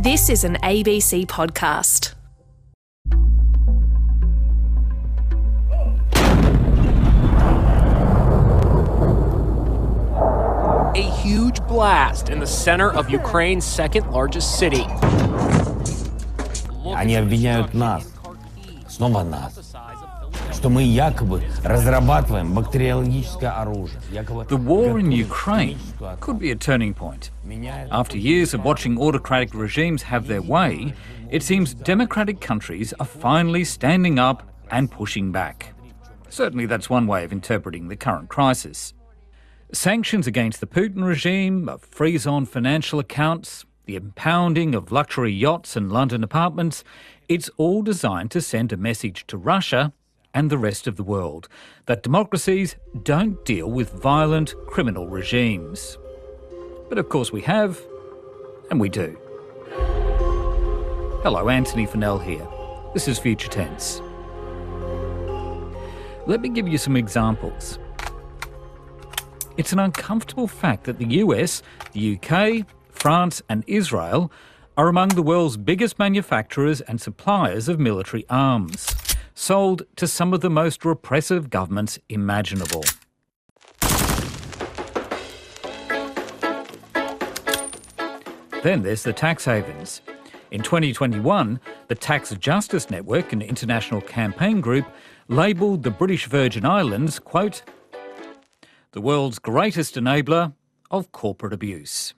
This is an ABC podcast. A huge blast in the center of Ukraine's second largest city. Они обвиняют нас, снова нас, что мы якобы разрабатываем бактериологическое оружие. The war in Ukraine could be a turning point. After years of watching autocratic regimes have their way, it seems democratic countries are finally standing up and pushing back. Certainly that's one way of interpreting the current crisis. Sanctions against the Putin regime, a freeze on financial accounts, the impounding of luxury yachts and London apartments, it's all designed to send a message to Russia and the rest of the world that democracies don't deal with violent criminal regimes. But of course we have, and we do. Hello, Antony Funnell here. This is Future Tense. Let me give you some examples. It's an uncomfortable fact that the US, the UK, France and Israel are among the world's biggest manufacturers and suppliers of military arms, sold to some of the most repressive governments imaginable. Then there's the tax havens. In 2021, the Tax Justice Network, an international campaign group, labelled the British Virgin Islands, quote, the world's greatest enabler of corporate abuse.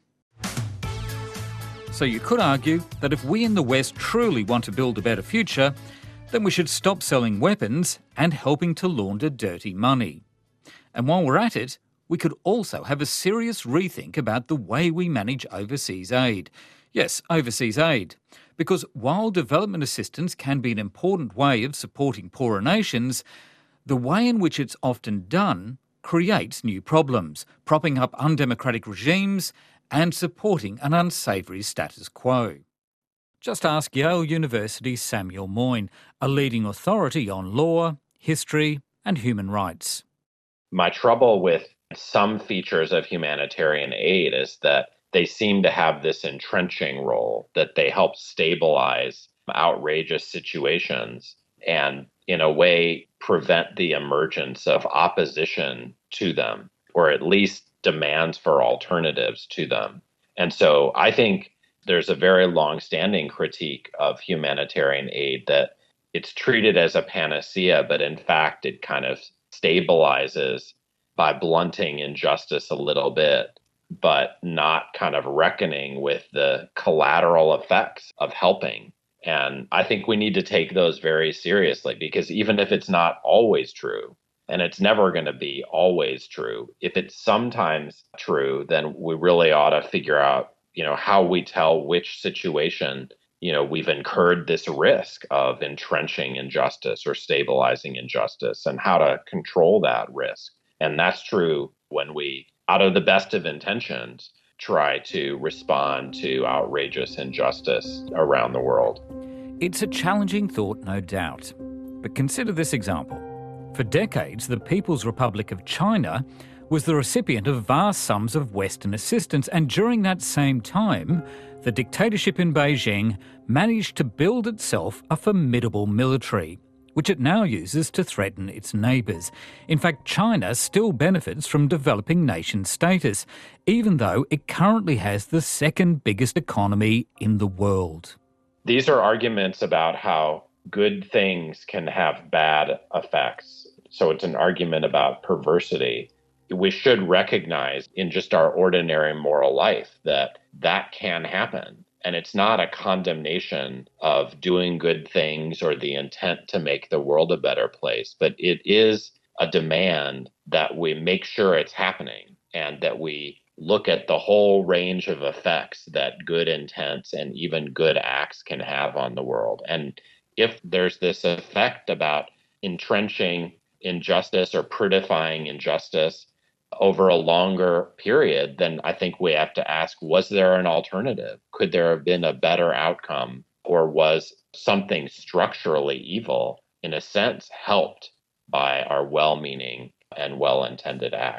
So you could argue that if we in the West truly want to build a better future, then we should stop selling weapons and helping to launder dirty money. And while we're at it, we could also have a serious rethink about the way we manage overseas aid. Yes, overseas aid. Because while development assistance can be an important way of supporting poorer nations, the way in which it's often done creates new problems, propping up undemocratic regimes and supporting an unsavoury status quo. Just ask Yale University's Samuel Moyn, a leading authority on law, history and human rights. My trouble with some features of humanitarian aid is that they seem to have this entrenching role, that they help stabilize outrageous situations and in a way prevent the emergence of opposition to them, or at least demands for alternatives to them. And so I think there's a very long-standing critique of humanitarian aid that it's treated as a panacea, but in fact it kind of stabilizes by blunting injustice a little bit, but not kind of reckoning with the collateral effects of helping. And I think we need to take those very seriously, because even if it's not always true, and it's never going to be always true, if it's sometimes true, then we really ought to figure out, how we tell which situation, we've incurred this risk of entrenching injustice or stabilizing injustice and how to control that risk. And that's true when we, out of the best of intentions, try to respond to outrageous injustice around the world. It's a challenging thought, no doubt. But consider this example. For decades, the People's Republic of China was the recipient of vast sums of Western assistance, and during that same time, the dictatorship in Beijing managed to build itself a formidable military, which it now uses to threaten its neighbours. In fact, China still benefits from developing nation status, even though it currently has the second biggest economy in the world. These are arguments about how good things can have bad effects. So it's an argument about perversity. We should recognize in just our ordinary moral life that that can happen. And it's not a condemnation of doing good things or the intent to make the world a better place, but it is a demand that we make sure it's happening and that we look at the whole range of effects that good intents and even good acts can have on the world. And if there's this effect about entrenching injustice or prettifying injustice over a longer period, then I think we have to ask, was there an alternative? Could there have been a better outcome? Or was something structurally evil, in a sense, helped by our well-meaning and well-intended act?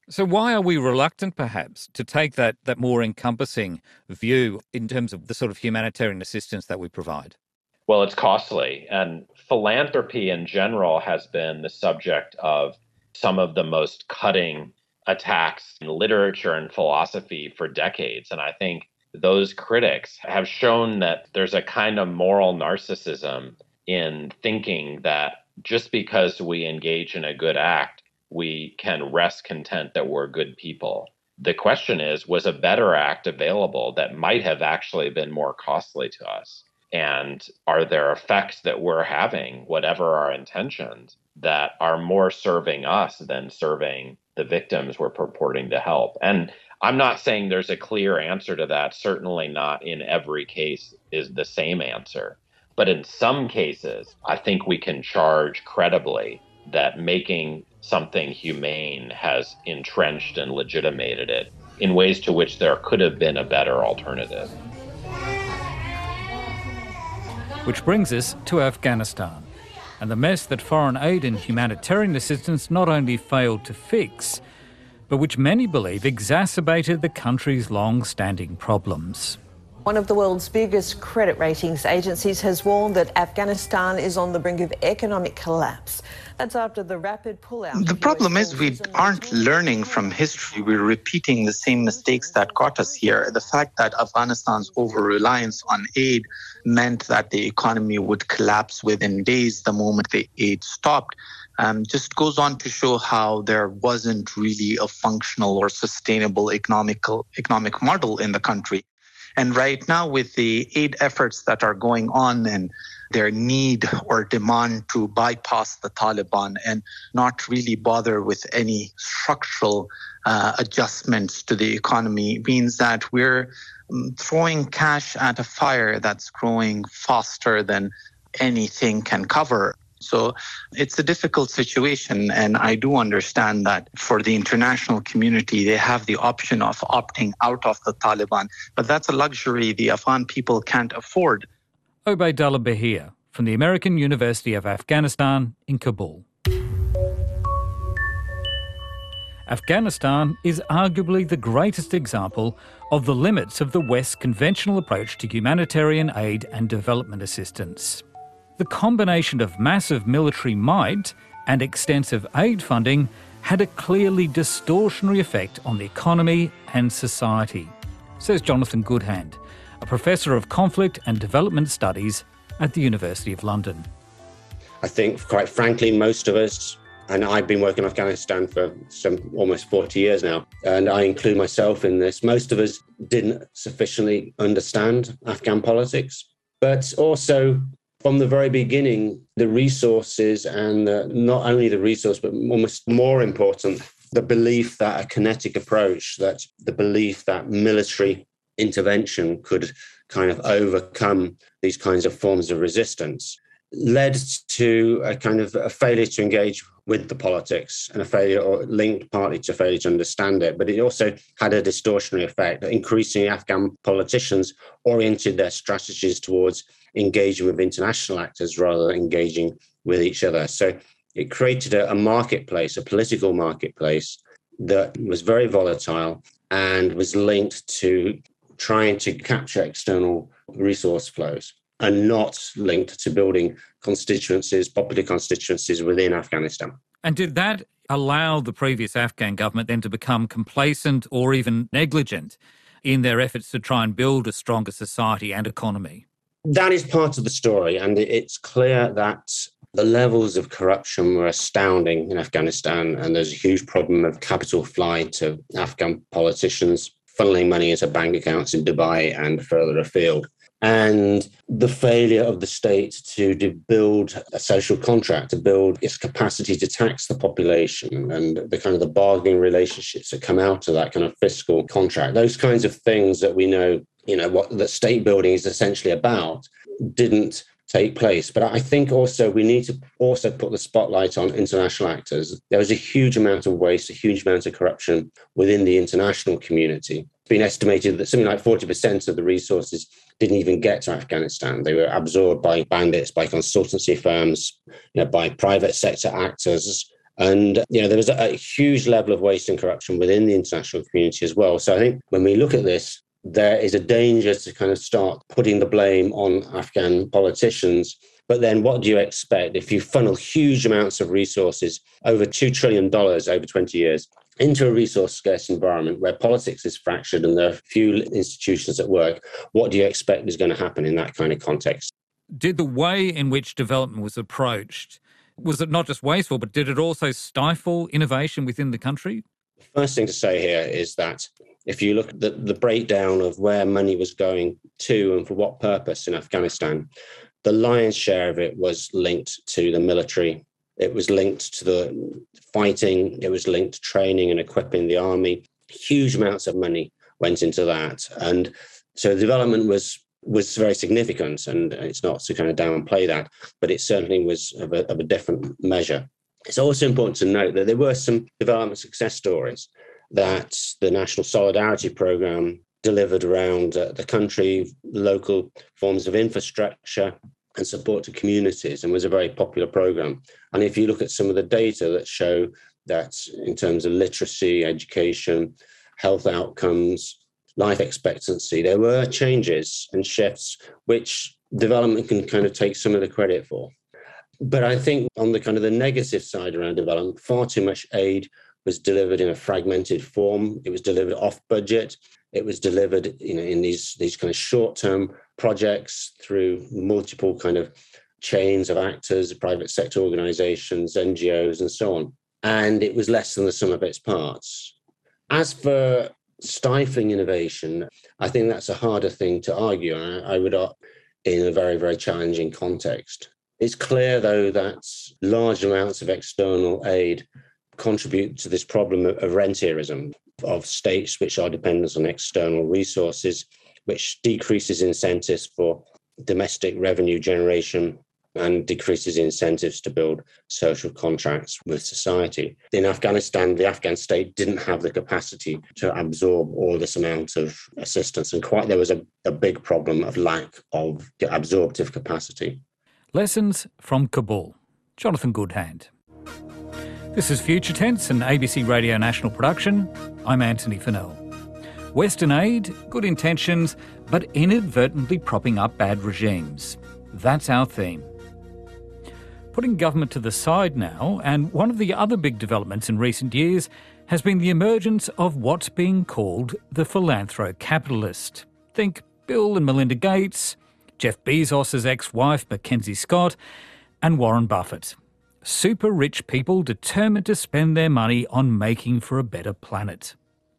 So why are we reluctant, perhaps, to take that more encompassing view in terms of the sort of humanitarian assistance that we provide? Well, it's costly. And philanthropy in general has been the subject of some of the most cutting attacks in literature and philosophy for decades. And I think those critics have shown that there's a kind of moral narcissism in thinking that just because we engage in a good act, we can rest content that we're good people. The question is, was a better act available that might have actually been more costly to us? And are there effects that we're having, whatever our intentions, that are more serving us than serving the victims we're purporting to help? And I'm not saying there's a clear answer to that. Certainly not in every case is the same answer. But in some cases, I think we can charge credibly that making something humane has entrenched and legitimated it in ways to which there could have been a better alternative. Which brings us to Afghanistan and the mess that foreign aid and humanitarian assistance not only failed to fix, but which many believe exacerbated the country's long-standing problems. One of the world's biggest credit ratings agencies has warned that Afghanistan is on the brink of economic collapse. That's after the rapid pullout. The problem is we aren't learning from history. We're repeating the same mistakes that got us here. The fact that Afghanistan's over-reliance on aid meant that the economy would collapse within days the moment the aid stopped just goes on to show how there wasn't really a functional or sustainable economic model in the country. And right now, with the aid efforts that are going on and their need or demand to bypass the Taliban and not really bother with any structural adjustments to the economy means that we're throwing cash at a fire that's growing faster than anything can cover. So it's a difficult situation, and I do understand that for the international community, they have the option of opting out of the Taliban, but that's a luxury the Afghan people can't afford. Obaidullah Bahir from the American University of Afghanistan in Kabul. Afghanistan is arguably the greatest example of the limits of the West's conventional approach to humanitarian aid and development assistance. The combination of massive military might and extensive aid funding had a clearly distortionary effect on the economy and society, says Jonathan Goodhand, a professor of conflict and development studies at the University of London. I think, quite frankly, most of us, and I've been working in Afghanistan for almost 40 years now, and I include myself in this, most of us didn't sufficiently understand Afghan politics, but also from the very beginning, the resources and not only the resource, but almost more important, the belief that a kinetic approach, that the belief that military intervention could kind of overcome these kinds of forms of resistance, led to a kind of a failure to engage with the politics and a failure, or linked partly to failure to understand it. But it also had a distortionary effect. Increasingly, Afghan politicians oriented their strategies towards engaging with international actors rather than engaging with each other. So it created a marketplace, a political marketplace that was very volatile and was linked to trying to capture external resource flows and not linked to building constituencies, popular constituencies within Afghanistan. And did that allow the previous Afghan government then to become complacent or even negligent in their efforts to try and build a stronger society and economy? That is part of the story, and it's clear that the levels of corruption were astounding in Afghanistan, and there's a huge problem of capital flight to Afghan politicians funneling money into bank accounts in Dubai and further afield. And the failure of the state to build a social contract, to build its capacity to tax the population, and the kind of the bargaining relationships that come out of that kind of fiscal contract, those kinds of things that we know, what the state building is essentially about, didn't take place. But I think also we need to also put the spotlight on international actors. There was a huge amount of waste, a huge amount of corruption within the international community. It's been estimated that something like 40% of the resources didn't even get to Afghanistan. They were absorbed by bandits, by consultancy firms, by private sector actors, And, there was a huge level of waste and corruption within the international community as well. So I think when we look at this, there is a danger to kind of start putting the blame on Afghan politicians. But then what do you expect if you funnel huge amounts of resources, over $2 trillion over 20 years, into a resource-scarce environment where politics is fractured and there are few institutions at work? What do you expect is going to happen in that kind of context? Did the way in which development was approached, was it not just wasteful, but did it also stifle innovation within the country? The first thing to say here is that if you look at the breakdown of where money was going to and for what purpose in Afghanistan, the lion's share of it was linked to the military. It was linked to the fighting. It was linked to training and equipping the army. Huge amounts of money went into that. And so the development was very significant, and it's not to kind of downplay that, but it certainly was of a different measure. It's also important to note that there were some development success stories that the National Solidarity Programme delivered around the country, local forms of infrastructure and support to communities, and was a very popular programme. And if you look at some of the data that show that in terms of literacy, education, health outcomes, life expectancy, there were changes and shifts which development can kind of take some of the credit for. But I think on the kind of the negative side around development, far too much aid was delivered in a fragmented form. It was delivered off budget. It was delivered, in these kind of short-term projects through multiple kind of chains of actors, private sector organizations, NGOs, and so on. And it was less than the sum of its parts. As for stifling innovation, I think that's a harder thing to argue. I would in a very, very challenging context. It's clear, though, that large amounts of external aid contribute to this problem of rentierism, of states which are dependent on external resources, which decreases incentives for domestic revenue generation and decreases incentives to build social contracts with society. In Afghanistan, the Afghan state didn't have the capacity to absorb all this amount of assistance, and there was a big problem of lack of absorptive capacity. Lessons from Kabul. Jonathan Goodhand. This is Future Tense, an ABC Radio National production. I'm Anthony Fennell. Western aid, good intentions, but inadvertently propping up bad regimes. That's our theme. Putting government to the side now, and one of the other big developments in recent years has been the emergence of what's being called the philanthro-capitalist. Think Bill and Melinda Gates, Jeff Bezos' ex-wife Mackenzie Scott, and Warren Buffett. Super rich people determined to spend their money on making for a better planet.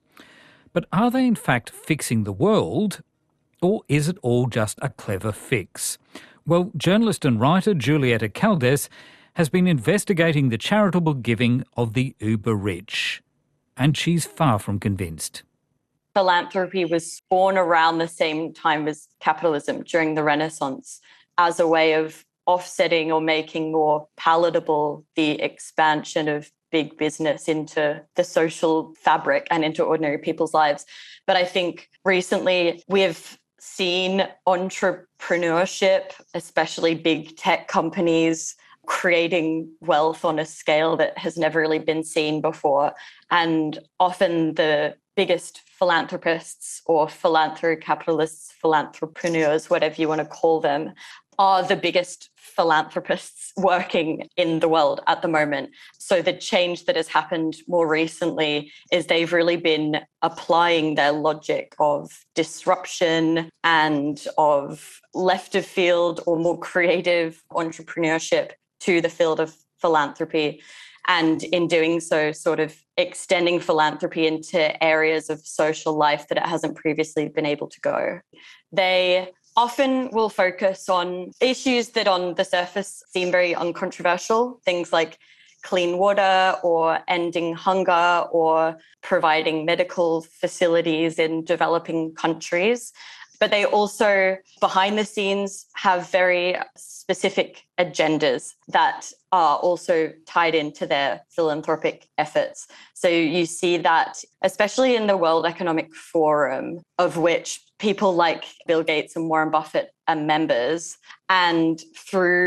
But are they in fact fixing the world, or is it all just a clever fix? Well, journalist and writer Julieta Caldes has been investigating the charitable giving of the uber-rich, and she's far from convinced. Philanthropy was born around the same time as capitalism during the Renaissance as a way of offsetting or making more palatable the expansion of big business into the social fabric and into ordinary people's lives. But I think recently we've seen entrepreneurship, especially big tech companies, creating wealth on a scale that has never really been seen before. And often the biggest philanthropists or philanthrocapitalists, philanthropreneurs, whatever you want to call them, are the biggest philanthropists working in the world at the moment. So the change that has happened more recently is they've really been applying their logic of disruption and of left of field or more creative entrepreneurship to the field of philanthropy. And in doing so, sort of extending philanthropy into areas of social life that it hasn't previously been able to go. They often will focus on issues that on the surface seem very uncontroversial, things like clean water or ending hunger or providing medical facilities in developing countries. But they also, behind the scenes, have very specific agendas that are also tied into their philanthropic efforts. So you see that, especially in the World Economic Forum, of which people like Bill Gates and Warren Buffett are members, and through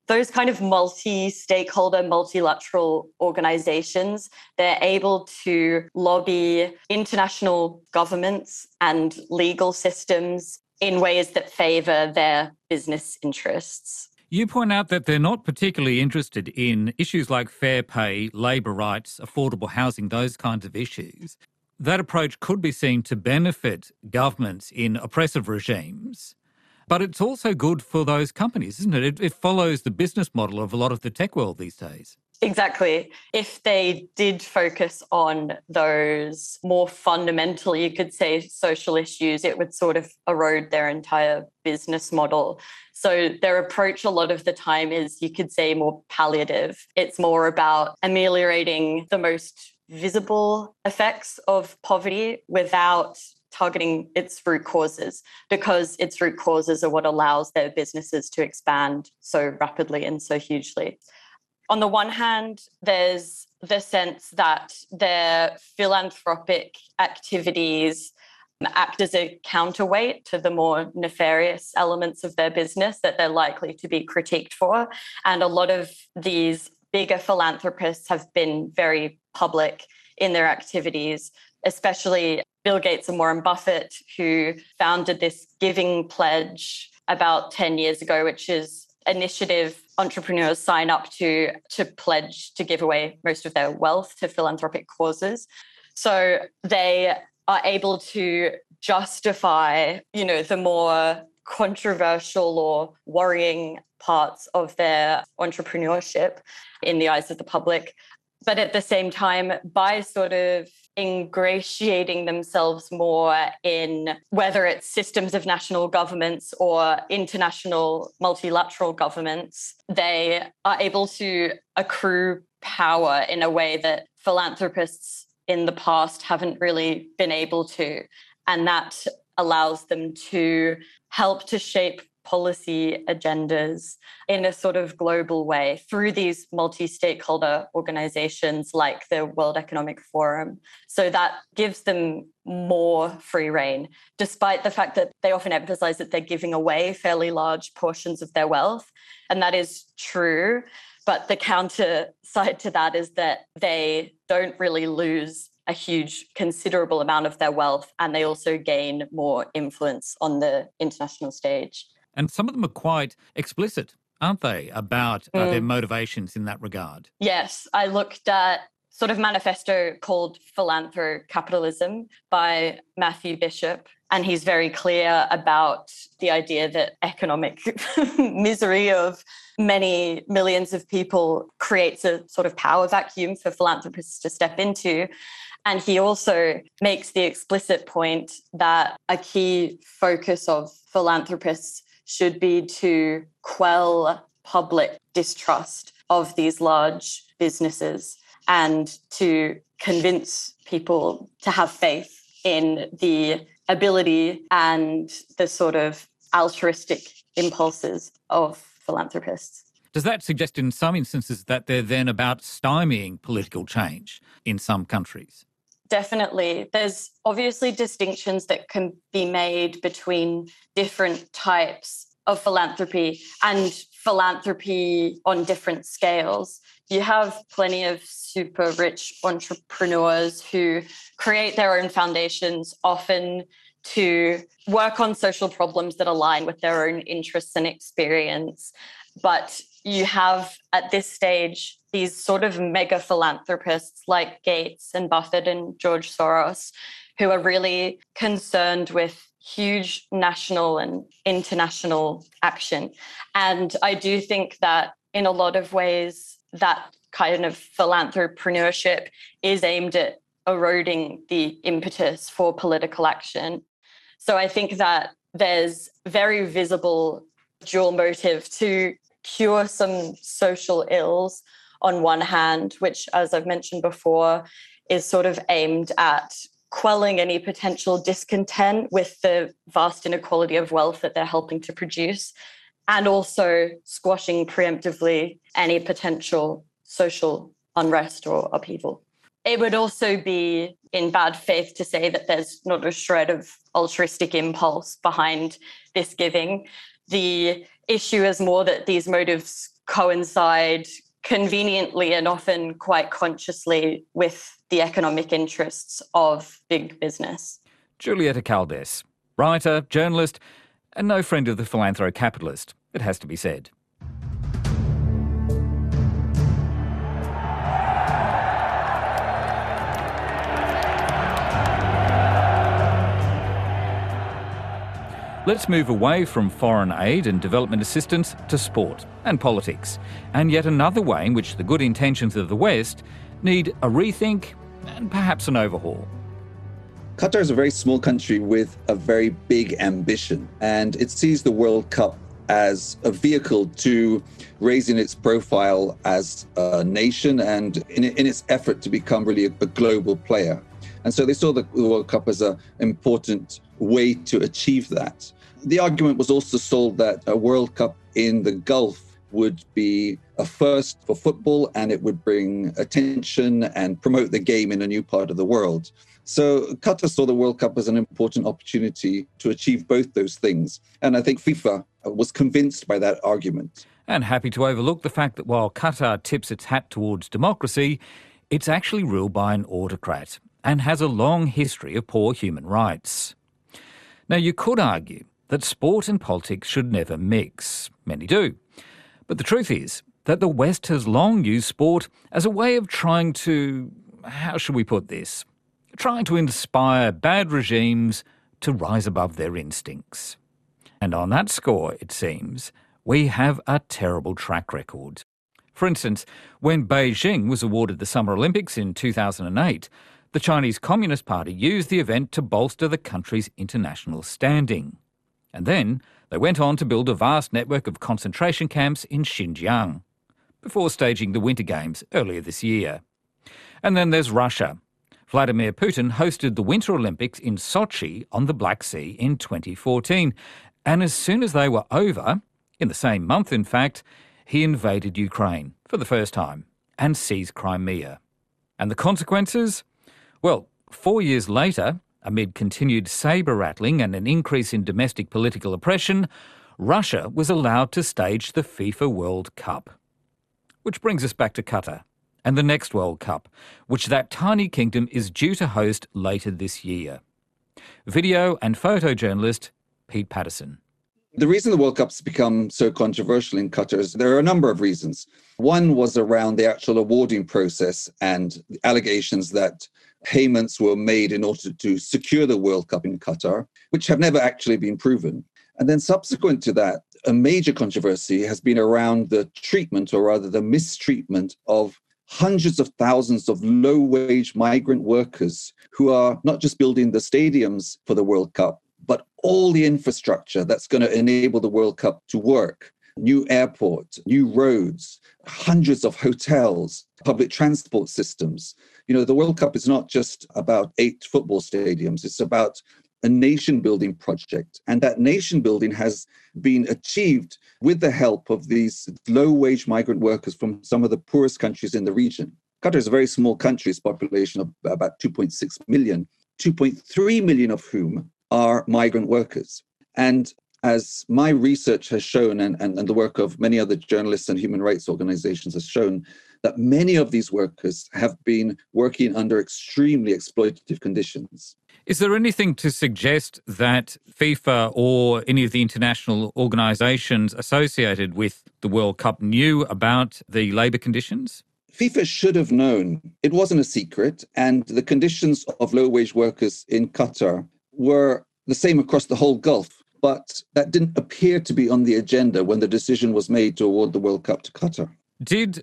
those kind of multi-stakeholder, multilateral organizations, they're able to lobby international governments and legal systems in ways that favor their business interests. You point out that they're not particularly interested in issues like fair pay, labour rights, affordable housing, those kinds of issues. That approach could be seen to benefit governments in oppressive regimes, but it's also good for those companies, isn't it? It follows the business model of a lot of the tech world these days. Exactly. If they did focus on those more fundamental, you could say, social issues, it would sort of erode their entire business model. So their approach a lot of the time is, you could say, more palliative. It's more about ameliorating the most visible effects of poverty without targeting its root causes, because its root causes are what allows their businesses to expand so rapidly and so hugely. On the one hand, there's the sense that their philanthropic activities act as a counterweight to the more nefarious elements of their business that they're likely to be critiqued for. And a lot of these bigger philanthropists have been very public in their activities, especially Bill Gates and Warren Buffett, who founded this giving pledge about 10 years ago, which is initiative entrepreneurs sign up to pledge to give away most of their wealth to philanthropic causes. So they are able to justify, the more controversial or worrying parts of their entrepreneurship in the eyes of the public. But at the same time, by sort of ingratiating themselves more in whether it's systems of national governments or international multilateral governments, they are able to accrue power in a way that philanthropists in the past haven't really been able to. And that allows them to help to shape policy agendas in a sort of global way through these multi-stakeholder organizations like the World Economic Forum. So that gives them more free rein, despite the fact that they often emphasize that they're giving away fairly large portions of their wealth. And that is true. But the counter side to that is that they don't really lose a huge, considerable amount of their wealth, and they also gain more influence on the international stage. And some of them are quite explicit, aren't they, about their motivations in that regard? Yes, I looked at sort of manifesto called Philanthrocapitalism by Matthew Bishop, and he's very clear about the idea that economic misery of many millions of people creates a sort of power vacuum for philanthropists to step into. And he also makes the explicit point that a key focus of philanthropists should be to quell public distrust of these large businesses and to convince people to have faith in the ability and the sort of altruistic impulses of philanthropists. Does that suggest in some instances that they're then about stymieing political change in some countries? Definitely. There's obviously distinctions that can be made between different types of philanthropy and philanthropy on different scales. You have plenty of super rich entrepreneurs who create their own foundations, often to work on social problems that align with their own interests and experience. But you have at this stage these sort of mega philanthropists like Gates and Buffett and George Soros, who are really concerned with huge national and international action. And I do think that in a lot of ways, that kind of philanthropreneurship is aimed at eroding the impetus for political action. So I think that there's very visible dual motive to cure some social ills on one hand, which, as I've mentioned before, is sort of aimed at quelling any potential discontent with the vast inequality of wealth that they're helping to produce, and also squashing preemptively any potential social unrest or upheaval. It would also be in bad faith to say that there's not a shred of altruistic impulse behind this giving. The issue is more that these motives coincide conveniently and often quite consciously with the economic interests of big business. Julieta Caldes, writer, journalist, and no friend of the philanthro-capitalist, it has to be said. Let's move away from foreign aid and development assistance to sport and politics, and yet another way in which the good intentions of the West need a rethink and perhaps an overhaul. Qatar is a very small country with a very big ambition, and it sees the World Cup as a vehicle to raising its profile as a nation and in its effort to become really a global player. And so they saw the World Cup as an important way to achieve that. The argument was also sold that a World Cup in the Gulf would be a first for football, and it would bring attention and promote the game in a new part of the world. So Qatar saw the World Cup as an important opportunity to achieve both those things. And I think FIFA was convinced by that argument. And happy to overlook the fact that while Qatar tips its hat towards democracy, it's actually ruled by an autocrat and has a long history of poor human rights. Now, you could argue that sport and politics should never mix. Many do. But the truth is that the West has long used sport as a way of trying to, how should we put this, trying to inspire bad regimes to rise above their instincts. And on that score, it seems, we have a terrible track record. For instance, when Beijing was awarded the Summer Olympics in 2008, the Chinese Communist Party used the event to bolster the country's international standing. And then they went on to build a vast network of concentration camps in Xinjiang, before staging the Winter Games earlier this year. And then there's Russia. Vladimir Putin hosted the Winter Olympics in Sochi on the Black Sea in 2014. And as soon as they were over, in the same month in fact, he invaded Ukraine for the first time and seized Crimea. And the consequences? Well, 4 years later, amid continued sabre-rattling and an increase in domestic political oppression, Russia was allowed to stage the FIFA World Cup. Which brings us back to Qatar and the next World Cup, which that tiny kingdom is due to host later this year. Video and photojournalist Pete Patterson. The reason the World Cup's become so controversial in Qatar is there are a number of reasons. One was around the actual awarding process and the allegations that payments were made in order to secure the World Cup in Qatar, which have never actually been proven. And then subsequent to that, a major controversy has been around the treatment, or rather the mistreatment, of hundreds of thousands of low-wage migrant workers who are not just building the stadiums for the World Cup, but all the infrastructure that's going to enable the World Cup to work. New airport, new roads, hundreds of hotels, public transport systems. You know, the World Cup is not just about 8 football stadiums. It's about a nation-building project. And that nation-building has been achieved with the help of these low-wage migrant workers from some of the poorest countries in the region. Qatar is a very small country, its population of about 2.6 million, 2.3 million of whom are migrant workers. And as my research has shown, and the work of many other journalists and human rights organizations has shown, that many of these workers have been working under extremely exploitative conditions. Is there anything to suggest that FIFA or any of the international organisations associated with the World Cup knew about the labour conditions? FIFA should have known. It wasn't a secret, and the conditions of low-wage workers in Qatar were the same across the whole Gulf. But that didn't appear to be on the agenda when the decision was made to award the World Cup to Qatar. Did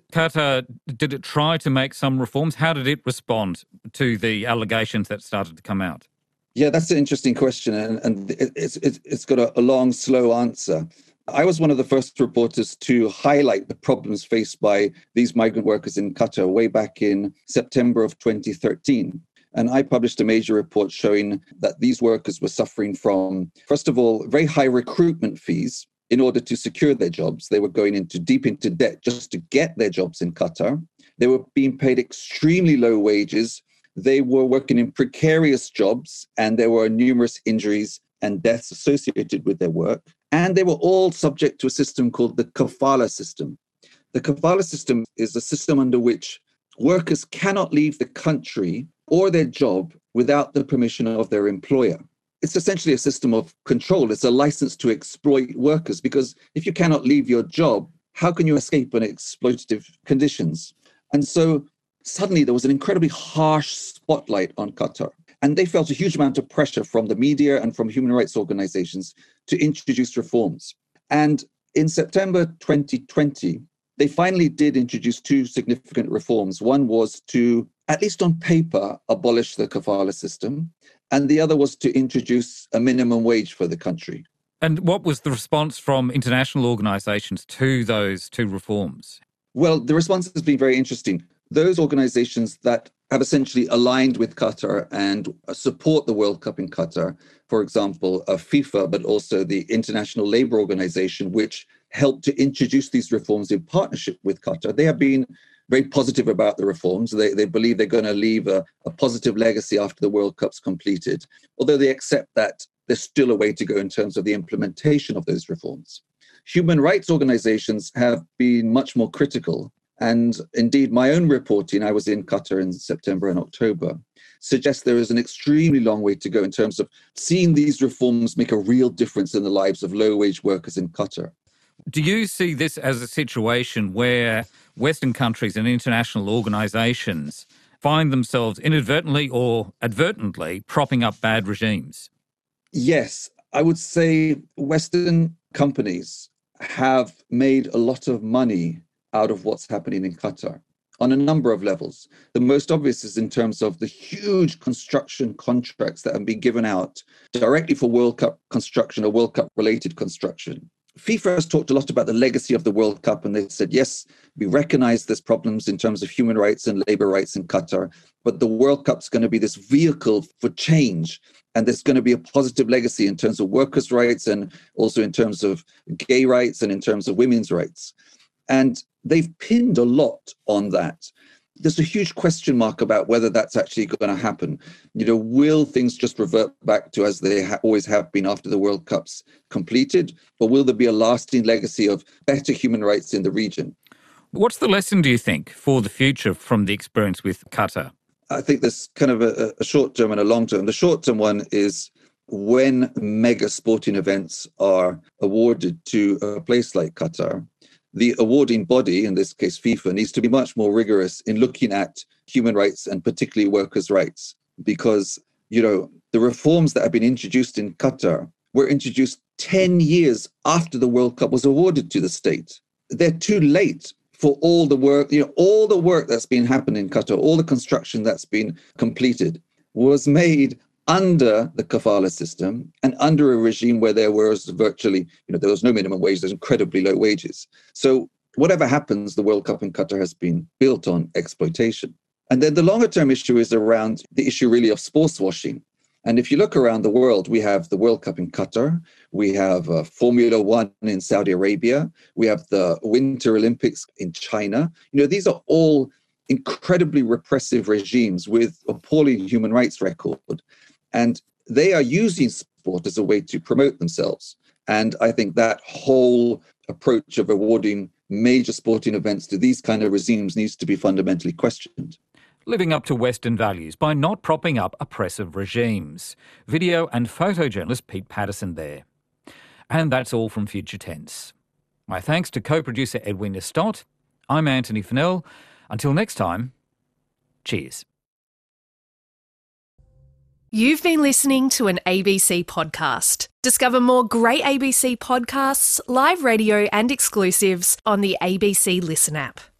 it try to make some reforms? How did it respond to the allegations that started to come out? Yeah, that's an interesting question, and it's got a long, slow answer. I was one of the first reporters to highlight the problems faced by these migrant workers in Qatar way back in September of 2013. And I published a major report showing that these workers were suffering from, first of all, very high recruitment fees in order to secure their jobs. They were going deep into debt just to get their jobs in Qatar. They were being paid extremely low wages. They were working in precarious jobs, and there were numerous injuries and deaths associated with their work. And they were all subject to a system called the kafala system. the kafala system is a system under which workers cannot leave the country or their job without the permission of their employer. It's essentially a system of control. It's a license to exploit workers, because if you cannot leave your job, how can you escape an exploitative conditions? And so suddenly there was an incredibly harsh spotlight on Qatar. And they felt a huge amount of pressure from the media and from human rights organizations to introduce reforms. And in September 2020, they finally did introduce two significant reforms. One was to, at least on paper, abolish the kafala system, and the other was to introduce a minimum wage for the country. And what was the response from international organisations to those two reforms? Well, the response has been very interesting. Those organisations that have essentially aligned with Qatar and support the World Cup in Qatar, for example, FIFA, but also the International Labour Organization, which helped to introduce these reforms in partnership with Qatar, they have been very positive about the reforms. They believe they're going to leave a positive legacy after the World Cup's completed, although they accept that there's still a way to go in terms of the implementation of those reforms. Human rights organizations have been much more critical. And indeed, my own reporting, I was in Qatar in September and October, suggests there is an extremely long way to go in terms of seeing these reforms make a real difference in the lives of low-wage workers in Qatar. Do you see this as a situation where Western countries and international organisations find themselves inadvertently or advertently propping up bad regimes? Yes, I would say Western companies have made a lot of money out of what's happening in Qatar on a number of levels. The most obvious is in terms of the huge construction contracts that have been given out directly for World Cup construction or World Cup related construction. FIFA has talked a lot about the legacy of the World Cup, and they said, yes, we recognize there's problems in terms of human rights and labor rights in Qatar, but the World Cup's going to be this vehicle for change. And there's going to be a positive legacy in terms of workers' rights and also in terms of gay rights and in terms of women's rights. And they've pinned a lot on that. There's a huge question mark about whether that's actually going to happen. Will things just revert back to as they always have been after the World Cup's completed? Or will there be a lasting legacy of better human rights in the region? What's the lesson, do you think, for the future from the experience with Qatar? I think there's kind of a short term and a long term. The short term one is when mega sporting events are awarded to a place like Qatar, the awarding body, in this case FIFA, needs to be much more rigorous in looking at human rights and particularly workers' rights, because, the reforms that have been introduced in Qatar were introduced 10 years after the World Cup was awarded to the state. They're too late for all the work, all the work that's been happening in Qatar, all the construction that's been completed was made under the kafala system and under a regime where there was virtually, there was no minimum wage, there's incredibly low wages. So whatever happens, the World Cup in Qatar has been built on exploitation. And then the longer term issue is around the issue really of sports washing. And if you look around the world, we have the World Cup in Qatar, we have Formula One in Saudi Arabia, we have the Winter Olympics in China. These are all incredibly repressive regimes with appalling human rights record. And they are using sport as a way to promote themselves. And I think that whole approach of awarding major sporting events to these kind of regimes needs to be fundamentally questioned. Living up to Western values by not propping up oppressive regimes. Video and photojournalist Pete Patterson there. And that's all from Future Tense. My thanks to co-producer Edwina Stott. I'm Anthony Fennell. Until next time, cheers. You've been listening to an ABC podcast. Discover more great ABC podcasts, live radio and exclusives on the ABC Listen app.